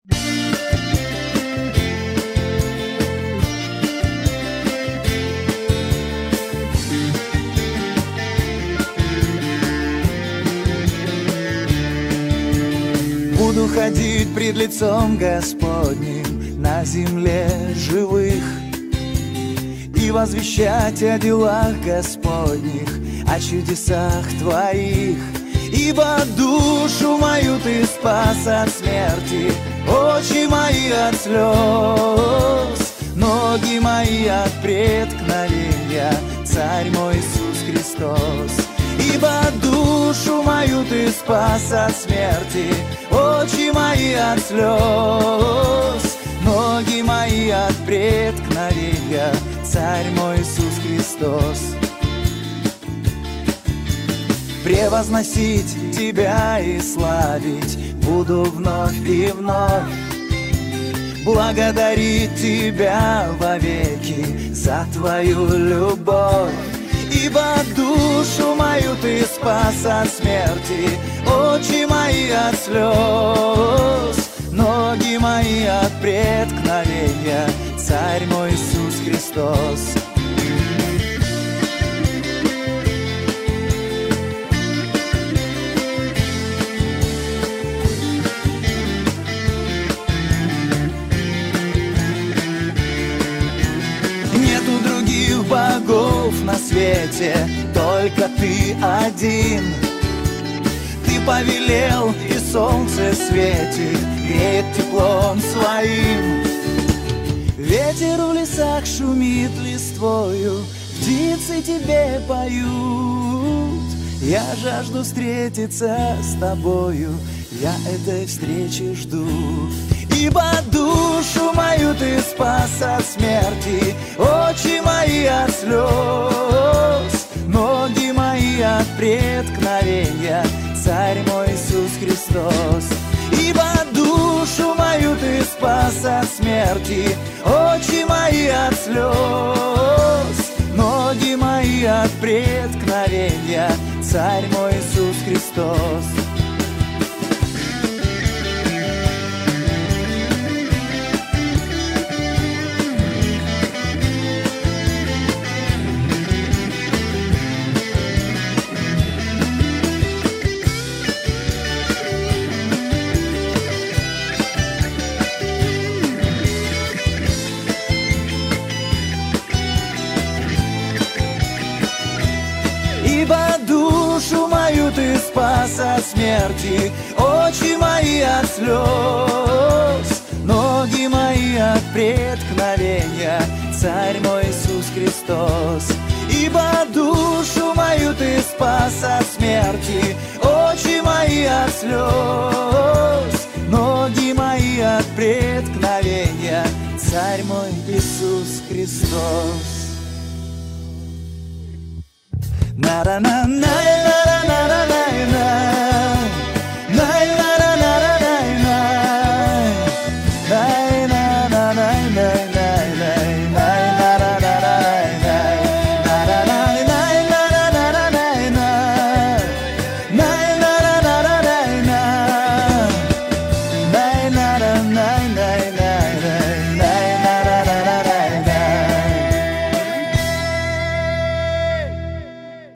Буду ходить пред лицом Господним на земле живых и возвещать о делах Господних, о чудесах Твоих. Ибо душу мою Ты спас от смерти, очи мои от слез, ноги мои от преткновения, Царь мой Иисус Христос. Ибо душу мою Ты спас от смерти, очи мои от слез, ноги мои от преткновения, Царь мой Иисус Христос. Превозносить Тебя и славить буду вновь и вновь, благодарить Тебя вовеки за Твою любовь. Ибо душу мою Ты спас от смерти, очи мои от слез, ноги мои от преткновения, Царь мой Иисус Христос. Нету других богов на свете, только Ты один. Ты повелел, и солнце светит, греет теплом своим. Ветер в лесах шумит листвою, птицы Тебе поют. Я жажду встретиться с Тобою, я этой встречи жду. Ибо душу мою Ты спас от смерти, очи мои от слез, ноги мои от преткновения, Царь мой Иисус Христос. Ибо душу мою Ты спас от смерти, очи мои от слез, ноги мои от преткновения, Царь мой Иисус Христос. Ибо душу мою Ты спас от смерти, очи мои от слез, ноги мои от преткновения, Царь мой Иисус Христос. Ибо душу мою Ты спас от смерти, очи мои от слез, ноги мои от преткновения, Царь мой Иисус Христос. На-на-на-на-на-на-на-на.